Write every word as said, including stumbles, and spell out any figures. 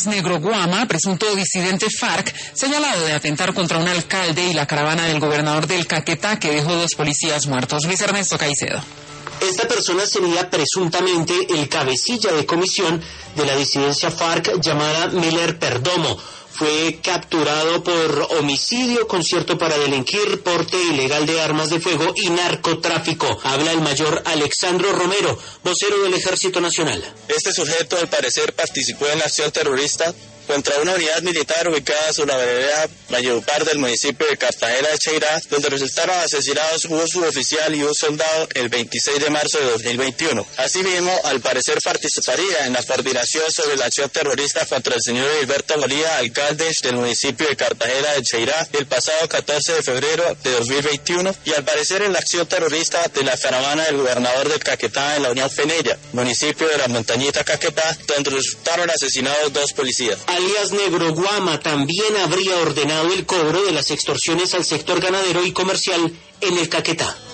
Negro Guama, presunto disidente FARC, señalado de atentar contra un alcalde y la caravana del gobernador del Caquetá, que dejó dos policías muertos. Luis Ernesto Caicedo. Esta persona sería presuntamente el cabecilla de comisión de la disidencia FARC llamada Miller Perdomo. Fue capturado por homicidio, concierto para delinquir, porte ilegal de armas de fuego y narcotráfico. Habla el mayor Alexandro Romero, vocero del Ejército Nacional. Este sujeto, al parecer, participó en la acción terrorista contra una unidad militar ubicada sobre la vereda Valledupar del municipio de Cartagena de Cheirá, donde resultaron asesinados un suboficial y un soldado el veintiséis de marzo de dos mil veintiuno. Asimismo, al parecer participaría en la coordinación sobre la acción terrorista contra el señor Gilberto Molía, alcalde del municipio de Cartagena de Cheirá, el pasado catorce de febrero de dos mil veintiuno, y al parecer en la acción terrorista de la caravana del gobernador del Caquetá en la Unión Fenella, municipio de la Montañita Caquetá, donde resultaron asesinados dos policías. Alias Negro Guama también habría ordenado el cobro de las extorsiones al sector ganadero y comercial en el Caquetá.